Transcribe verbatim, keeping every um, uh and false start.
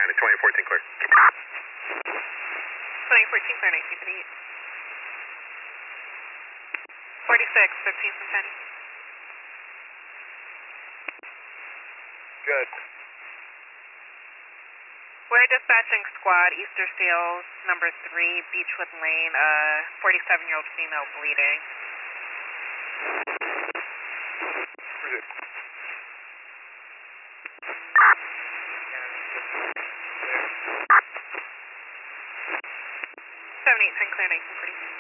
County, twenty fourteen clear. twenty fourteen clear, nineteen fifty-eight. forty-six, fifteen from ten. Good. We're dispatching squad, Easter Seals, number three, Beechwood Lane, uh, forty-seven-year-old female bleeding. Where's it? seven eight ten clear, nineteen forty.